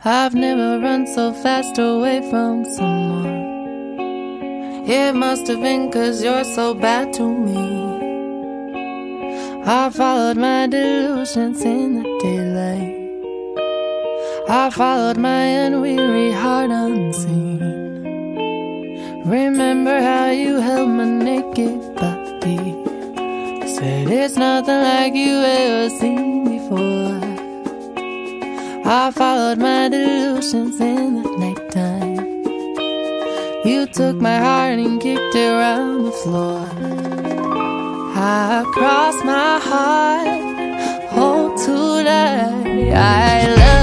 I've never run so fast away from someone. It must have been 'cause you're so bad to me. I followed my delusions in the daylight. I followed my unweary heart unseen. Remember how you held my naked body, said it's nothing like you ever seen before. I followed my delusions in the nighttime. You took my heart and kicked it around the floor. I crossed my heart, hope to die. I love